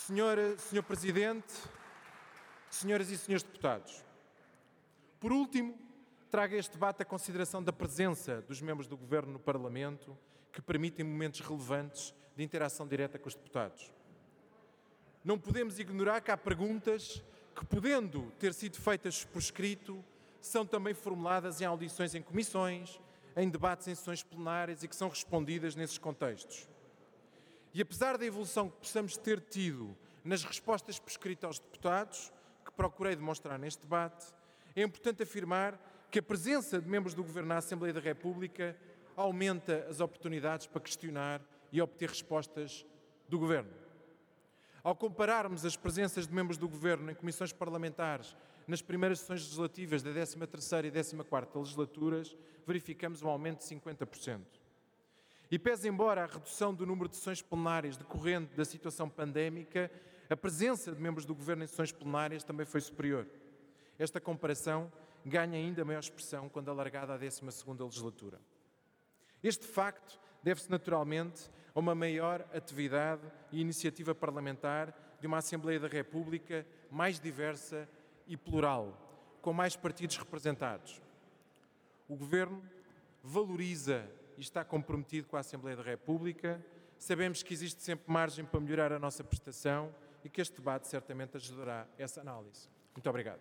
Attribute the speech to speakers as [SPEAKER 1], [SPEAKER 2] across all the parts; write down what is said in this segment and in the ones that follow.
[SPEAKER 1] Senhor Presidente, senhoras e senhores deputados, por último, trago este debate a consideração da presença dos membros do Governo no Parlamento, que permitem momentos relevantes de interação direta com os deputados. Não podemos ignorar que há perguntas que, podendo ter sido feitas por escrito, são também formuladas em audições em comissões, em debates em sessões plenárias e que são respondidas nesses contextos. E apesar da evolução que possamos ter tido nas respostas por escrito aos deputados, que procurei demonstrar neste debate, é importante afirmar que a presença de membros do Governo na Assembleia da República aumenta as oportunidades para questionar e obter respostas do Governo. Ao compararmos as presenças de membros do Governo em comissões parlamentares nas primeiras sessões legislativas da 13ª e 14ª legislaturas, verificamos um aumento de 50%. E pese embora a redução do número de sessões plenárias decorrente da situação pandémica, a presença de membros do Governo em sessões plenárias também foi superior. Esta comparação ganha ainda maior expressão quando alargada à 12ª legislatura. Este facto deve-se naturalmente a uma maior atividade e iniciativa parlamentar de uma Assembleia da República mais diversa e plural, com mais partidos representados. O Governo valoriza e está comprometido com a Assembleia da República. Sabemos que existe sempre margem para melhorar a nossa prestação e que este debate certamente ajudará a essa análise. Muito obrigado.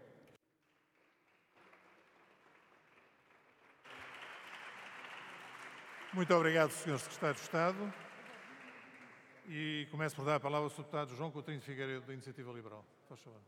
[SPEAKER 2] Muito obrigado, Sr. Secretário de Estado. E começo por dar a palavra ao Sr. Deputado João Coutinho de Figueiredo, da Iniciativa Liberal. Faz favor.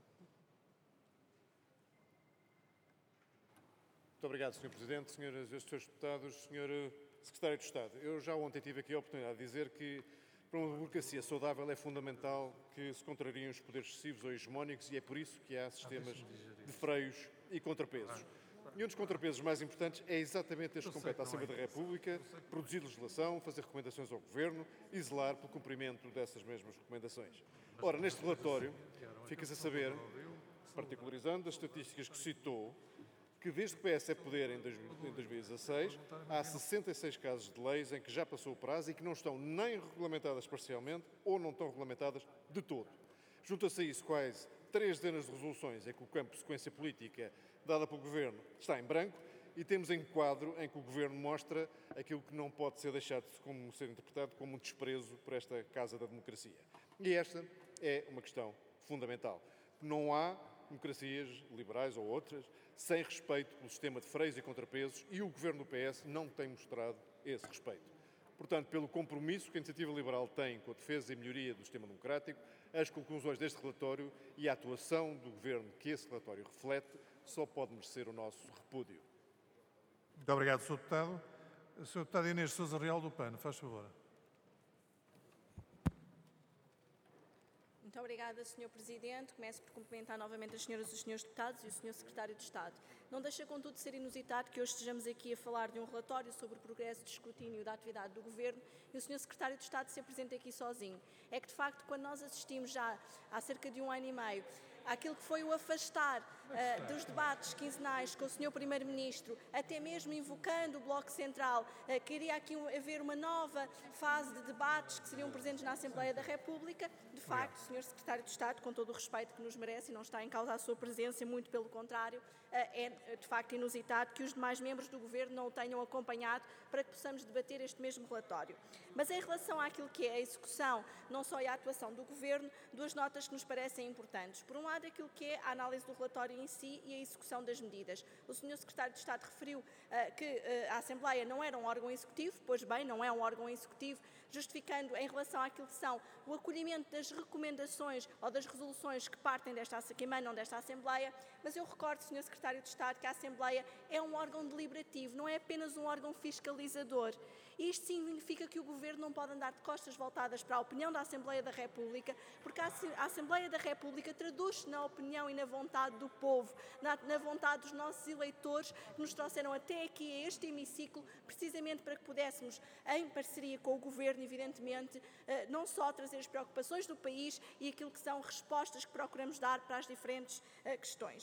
[SPEAKER 3] Muito obrigado, Sr. Presidente, senhoras e senhores deputados, Sr. Secretário de Estado. Eu já ontem tive aqui a oportunidade de dizer que para uma democracia saudável é fundamental que se contrariem os poderes excessivos ou hegemónicos e é por isso que há sistemas de freios e contrapesos. E um dos contrapesos mais importantes é exatamente este que compete à Assembleia da República, produzir legislação, fazer recomendações ao Governo e zelar pelo cumprimento dessas mesmas recomendações. Ora, neste relatório, fica-se a saber, particularizando as estatísticas que citou, que desde que o PS é poder em 2016, há 66 casos de leis em que já passou o prazo e que não estão nem regulamentadas parcialmente ou não estão regulamentadas de todo. Junta-se a isso quase 3 dezenas de resoluções em que o campo de sequência política dada pelo Governo está em branco e temos em quadro em que o Governo mostra aquilo que não pode ser deixado como ser interpretado como um desprezo por esta Casa da Democracia. E esta é uma questão fundamental. Não há democracias liberais ou outras sem respeito pelo sistema de freios e contrapesos e o Governo do PS não tem mostrado esse respeito. Portanto, pelo compromisso que a Iniciativa Liberal tem com a defesa e melhoria do sistema democrático, as conclusões deste relatório e a atuação do Governo que esse relatório reflete só pode merecer o nosso repúdio.
[SPEAKER 2] Muito obrigado, Sr. Deputado. Sr. Deputado Inês Sousa Real do PAN, faz favor.
[SPEAKER 4] Muito obrigada, Sr. Presidente. Começo por cumprimentar novamente as senhoras e os senhores deputados e o Sr. Secretário de Estado. Não deixa, contudo, de ser inusitado que hoje estejamos aqui a falar de um relatório sobre o progresso de escrutínio da atividade do Governo e o Sr. Secretário de Estado se apresenta aqui sozinho. É que, de facto, quando nós assistimos já há cerca de 1 ano e meio àquilo que foi o afastar dos debates quinzenais com o Sr. Primeiro-Ministro, até mesmo invocando o Bloco Central, que iria aqui haver uma nova fase de debates que seriam presentes na Assembleia da República, de facto, Sr. Secretário de Estado, com todo o respeito que nos merece e não está em causa a sua presença, muito pelo contrário, é de facto inusitado que os demais membros do Governo não o tenham acompanhado para que possamos debater este mesmo relatório. Mas em relação àquilo que é a execução, não só a atuação do Governo, 2 notas que nos parecem importantes. Por um lado, aquilo que é a análise do relatório em si e a execução das medidas. O Sr. Secretário de Estado referiu que a Assembleia não era um órgão executivo, pois bem, não é um órgão executivo, justificando em relação àquilo que são o acolhimento das recomendações ou das resoluções que emanam desta Assembleia, mas eu recordo, Sr. Secretário de Estado, que a Assembleia é um órgão deliberativo, não é apenas um órgão fiscalizador. Isto significa que o Governo não pode andar de costas voltadas para a opinião da Assembleia da República, porque a Assembleia da República traduz-se na opinião e na vontade do povo, na vontade dos nossos eleitores que nos trouxeram até aqui a este hemiciclo, precisamente para que pudéssemos, em parceria com o Governo, evidentemente, não só trazer as preocupações do país e aquilo que são respostas que procuramos dar para as diferentes questões.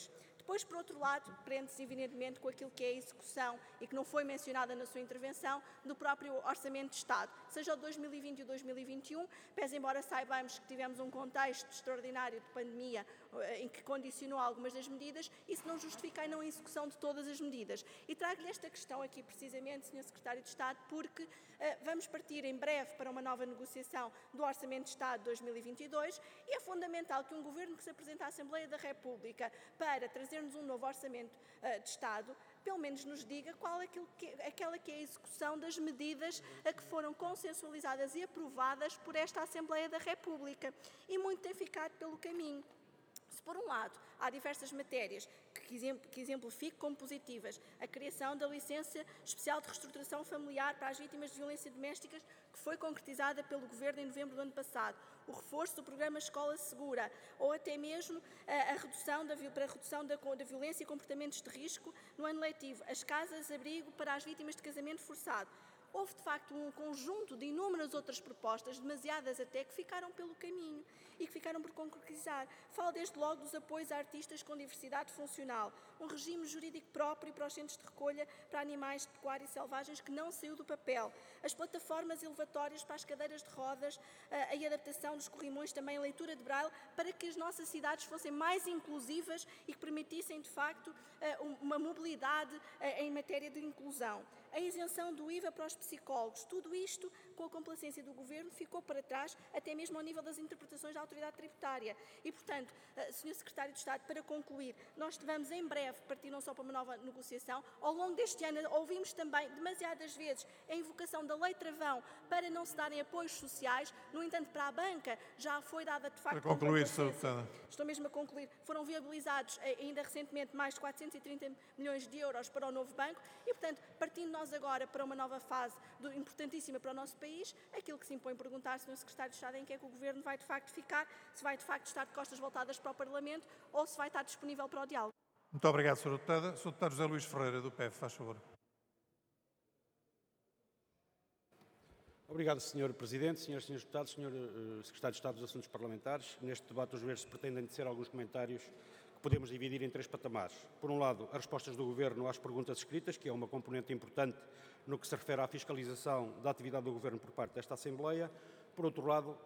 [SPEAKER 4] Depois, por outro lado, prende-se evidentemente com aquilo que é a execução e que não foi mencionada na sua intervenção do próprio Orçamento de Estado, seja o 2020 e o 2021, pese embora saibamos que tivemos um contexto extraordinário de pandemia em que condicionou algumas das medidas, isso não justifica a não execução de todas as medidas. E trago-lhe esta questão aqui precisamente, Sr. Secretário de Estado, porque vamos partir em breve para uma nova negociação do Orçamento de Estado de 2022 e é fundamental que um Governo que se apresenta à Assembleia da República para trazer-nos um novo Orçamento de Estado, pelo menos nos diga qual é aquela que é a execução das medidas que foram consensualizadas e aprovadas por esta Assembleia da República. E muito tem ficado pelo caminho. Se, por um lado, há diversas matérias que exemplifico como positivas a criação da licença especial de reestruturação familiar para as vítimas de violência doméstica, que foi concretizada pelo Governo em novembro do ano passado, o reforço do programa Escola Segura, ou até mesmo a redução da violência e comportamentos de risco no ano letivo, as casas-abrigo para as vítimas de casamento forçado. Houve, de facto, um conjunto de inúmeras outras propostas, demasiadas até, que ficaram pelo caminho e que ficaram por concretizar. Falo desde logo dos apoios a artistas com diversidade funcional, um regime jurídico próprio para os centros de recolha para animais de pecuária selvagens que não saiu do papel, as plataformas elevatórias para as cadeiras de rodas, a adaptação dos corrimões também, a leitura de braille, para que as nossas cidades fossem mais inclusivas e que permitissem, de facto, uma mobilidade em matéria de inclusão. A isenção do IVA para os psicólogos, tudo isto, com a complacência do Governo, ficou para trás, até mesmo ao nível das interpretações da autoridade tributária. E, portanto, Sr. Secretário de Estado, para concluir, nós vamos em breve partir não só para uma nova negociação, ao longo deste ano ouvimos também, demasiadas vezes, a invocação da Lei Travão para não se darem apoios sociais, no entanto, para a banca já foi dada, de facto,
[SPEAKER 2] para concluir, Sra. Deputada.
[SPEAKER 4] Estou mesmo a concluir. Foram viabilizados ainda recentemente mais de 430 milhões de euros para o novo banco e, portanto, partindo nós agora para uma nova fase importantíssima para o nosso país, aquilo que se impõe perguntar, Sr. Secretário de Estado, em que é que o Governo vai de facto ficar, se vai de facto estar de costas voltadas para o Parlamento ou se vai estar disponível para o diálogo.
[SPEAKER 2] Muito obrigado, Sra. Deputada. Sr. Deputado José Luís Ferreira, do PEV, faz favor.
[SPEAKER 5] Obrigado, Sr. Presidente, Srs. e Srs. Deputados, Sr. Secretário de Estado dos Assuntos Parlamentares. Neste debate, os verdes pretendem tecer alguns comentários que podemos dividir em três patamares. Por um lado, as respostas do Governo às perguntas escritas, que é uma componente importante no que se refere à fiscalização da atividade do Governo por parte desta Assembleia. Por outro lado,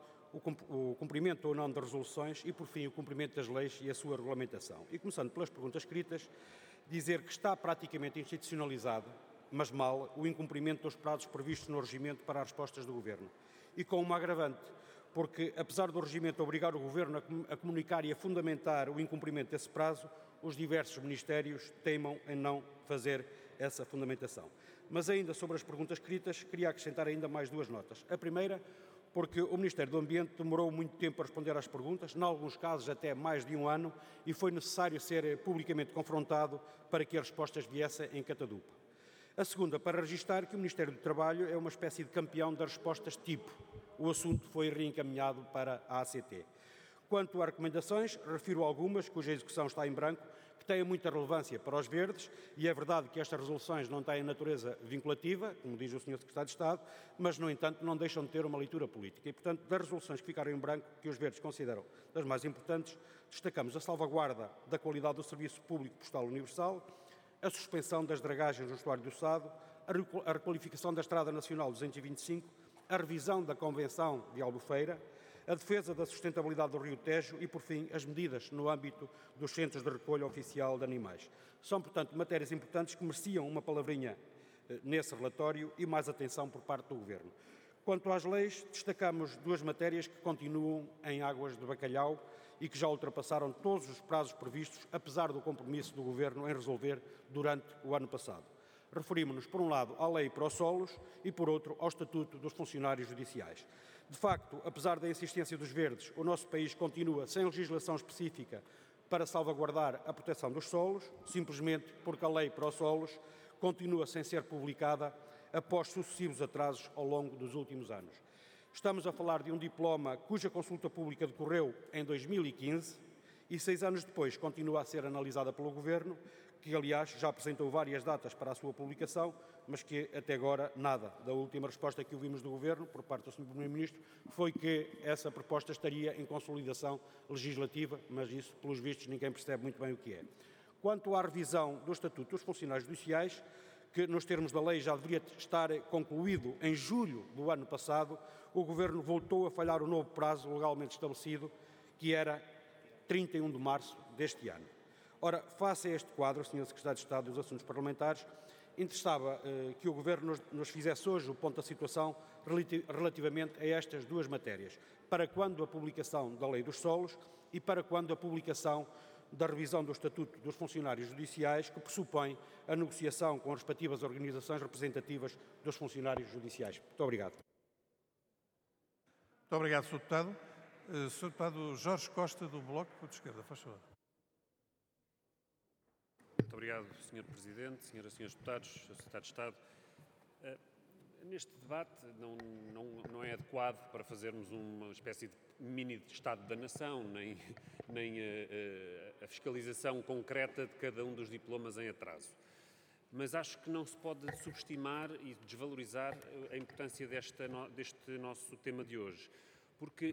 [SPEAKER 5] o cumprimento ou não de resoluções e, por fim, o cumprimento das leis e a sua regulamentação. E, começando pelas perguntas escritas, dizer que está praticamente institucionalizado, mas mal, o incumprimento dos prazos previstos no regimento para as respostas do Governo. E com uma agravante, porque, apesar do regimento obrigar o Governo a comunicar e a fundamentar o incumprimento desse prazo, os diversos ministérios teimam em não fazer essa fundamentação. Mas ainda sobre as perguntas escritas, queria acrescentar ainda mais duas notas. A primeira, porque o Ministério do Ambiente demorou muito tempo a responder às perguntas, em alguns casos até mais de um ano, e foi necessário ser publicamente confrontado para que as respostas viessem em catadupa. A segunda, para registar que o Ministério do Trabalho é uma espécie de campeão das respostas tipo. O assunto foi reencaminhado para a ACT. Quanto às recomendações, refiro algumas cuja execução está em branco, que têm muita relevância para os verdes, e é verdade que estas resoluções não têm natureza vinculativa, como diz o Sr. Secretário de Estado, mas, no entanto, não deixam de ter uma leitura política. E, portanto, das resoluções que ficaram em branco, que os verdes consideram das mais importantes, destacamos a salvaguarda da qualidade do Serviço Público Postal Universal, a suspensão das dragagens no estuário do Sado, a requalificação da Estrada Nacional 225, a revisão da Convenção de Albufeira, a defesa da sustentabilidade do Rio Tejo e, por fim, as medidas no âmbito dos centros de recolha oficial de animais. São, portanto, matérias importantes que mereciam uma palavrinha nesse relatório e mais atenção por parte do Governo. Quanto às leis, destacamos duas matérias que continuam em águas de bacalhau e que já ultrapassaram todos os prazos previstos, apesar do compromisso do Governo em resolver durante o ano passado. Referimos-nos, por um lado, à Lei para os Solos e, por outro, ao Estatuto dos Funcionários Judiciais. De facto, apesar da insistência dos verdes, o nosso país continua sem legislação específica para salvaguardar a proteção dos solos, simplesmente porque a Lei para os Solos continua sem ser publicada após sucessivos atrasos ao longo dos últimos anos. Estamos a falar de um diploma cuja consulta pública decorreu em 2015 e 6 anos depois continua a ser analisada pelo Governo, que, aliás, já apresentou várias datas para a sua publicação, mas que até agora nada. Da última resposta que ouvimos do Governo, por parte do Sr. Primeiro-Ministro, foi que essa proposta estaria em consolidação legislativa, mas isso, pelos vistos, ninguém percebe muito bem o que é. Quanto à revisão do Estatuto dos Funcionários Judiciais, que nos termos da lei já deveria estar concluído em julho do ano passado, o Governo voltou a falhar o novo prazo legalmente estabelecido, que era 31 de março deste ano. Ora, face a este quadro, Sr. Secretário de Estado dos Assuntos Parlamentares, interessava que o Governo nos fizesse hoje o ponto da situação relativamente a estas duas matérias. Para quando a publicação da Lei dos Solos e para quando a publicação da revisão do Estatuto dos Funcionários Judiciais, que pressupõe a negociação com as respectivas organizações representativas dos funcionários judiciais. Muito obrigado.
[SPEAKER 2] Muito obrigado, Sr. Deputado. Sr. Deputado Jorge Costa, do Bloco de Esquerda, faz favor.
[SPEAKER 6] Muito obrigado, Sr. Presidente, Senhoras e Senhores Deputados, Sr. Secretário de Estado. Neste debate não é adequado para fazermos uma espécie de mini Estado da Nação, nem a fiscalização concreta de cada um dos diplomas em atraso. Mas acho que não se pode subestimar e desvalorizar a importância deste nosso tema de hoje, porque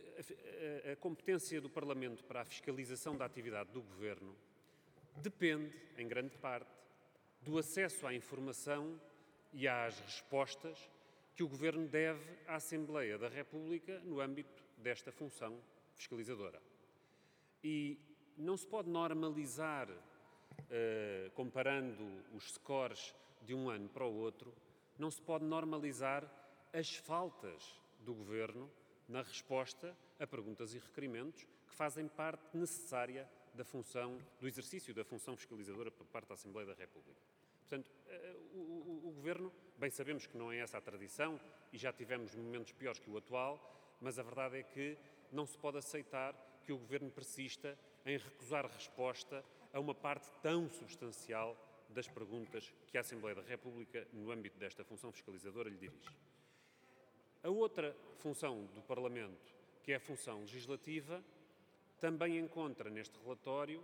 [SPEAKER 6] a competência do Parlamento para a fiscalização da atividade do Governo depende, em grande parte, do acesso à informação e às respostas que o Governo deve à Assembleia da República no âmbito desta função fiscalizadora. E não se pode normalizar, comparando os scores de um ano para o outro, não se pode normalizar as faltas do Governo na resposta a perguntas e requerimentos que fazem parte necessária do exercício da função fiscalizadora por parte da Assembleia da República. Portanto, o Governo, bem sabemos que não é essa a tradição e já tivemos momentos piores que o atual, mas a verdade é que não se pode aceitar que o Governo persista em recusar resposta a uma parte tão substancial das perguntas que a Assembleia da República, no âmbito desta função fiscalizadora, lhe dirige. A outra função do Parlamento, que é a função legislativa, também encontra neste relatório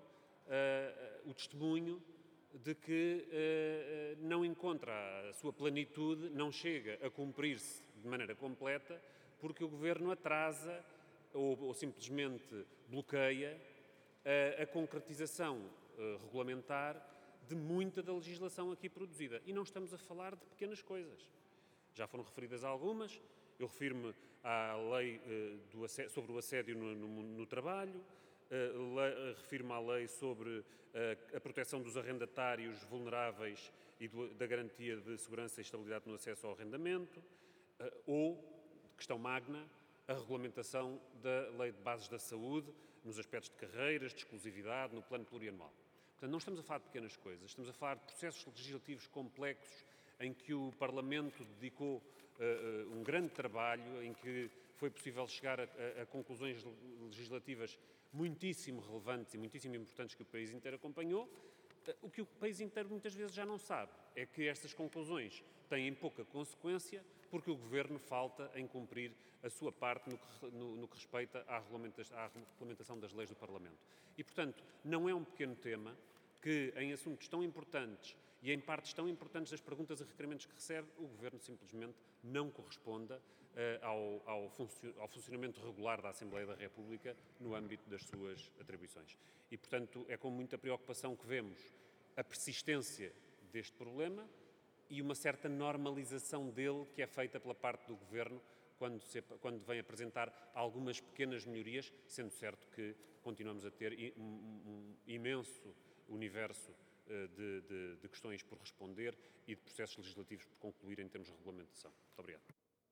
[SPEAKER 6] o testemunho de que não encontra a sua plenitude, não chega a cumprir-se de maneira completa, porque o Governo atrasa ou simplesmente bloqueia a concretização regulamentar de muita da legislação aqui produzida. E não estamos a falar de pequenas coisas. Já foram referidas algumas. Eu refiro-me à lei sobre o assédio no trabalho, refiro-me à lei sobre a proteção dos arrendatários vulneráveis e da garantia de segurança e estabilidade no acesso ao arrendamento, ou, questão magna, a regulamentação da Lei de Bases da Saúde nos aspectos de carreiras, de exclusividade, no plano plurianual. Portanto, não estamos a falar de pequenas coisas, estamos a falar de processos legislativos complexos em que o Parlamento dedicou um grande trabalho, em que foi possível chegar a conclusões legislativas muitíssimo relevantes e muitíssimo importantes que o país inteiro acompanhou. O que o país inteiro muitas vezes já não sabe é que estas conclusões têm pouca consequência porque o Governo falta em cumprir a sua parte no que respeita à regulamentação das leis do Parlamento. E, portanto, não é um pequeno tema que, em assuntos tão importantes e em partes tão importantes das perguntas e requerimentos que recebe, o Governo simplesmente não corresponda ao funcionamento regular da Assembleia da República no âmbito das suas atribuições. E, portanto, é com muita preocupação que vemos a persistência deste problema e uma certa normalização dele que é feita pela parte do Governo quando vem apresentar algumas pequenas melhorias, sendo certo que continuamos a ter um imenso universo de questões por responder e de processos legislativos por concluir em termos de regulamentação. Muito obrigado.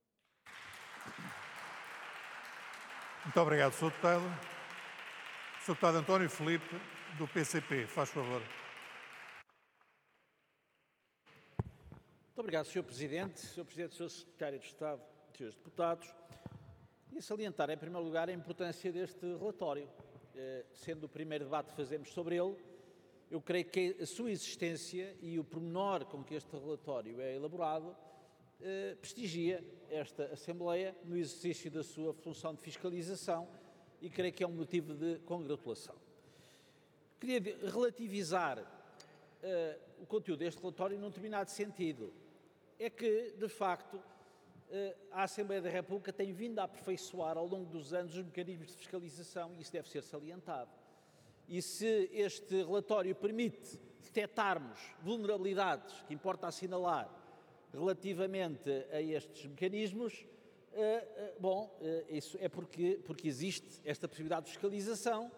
[SPEAKER 2] Muito obrigado, Sr. Deputado. Sr. Deputado António Filipe, do PCP, faz favor.
[SPEAKER 7] Muito obrigado, Sr. Presidente. Sr. Presidente, Sr. Secretário de Estado, Srs. Deputados. Queria salientar, em primeiro lugar, a importância deste relatório. Sendo o primeiro debate que fazemos sobre ele, eu creio que a sua existência e o pormenor com que este relatório é elaborado prestigia esta Assembleia no exercício da sua função de fiscalização e creio que é um motivo de congratulação. Queria relativizar o conteúdo deste relatório num determinado sentido. É que, de facto, a Assembleia da República tem vindo a aperfeiçoar ao longo dos anos os mecanismos de fiscalização e isso deve ser salientado. e se este relatório permite detectarmos vulnerabilidades que importa assinalar relativamente a estes mecanismos, isso é porque existe esta possibilidade de fiscalização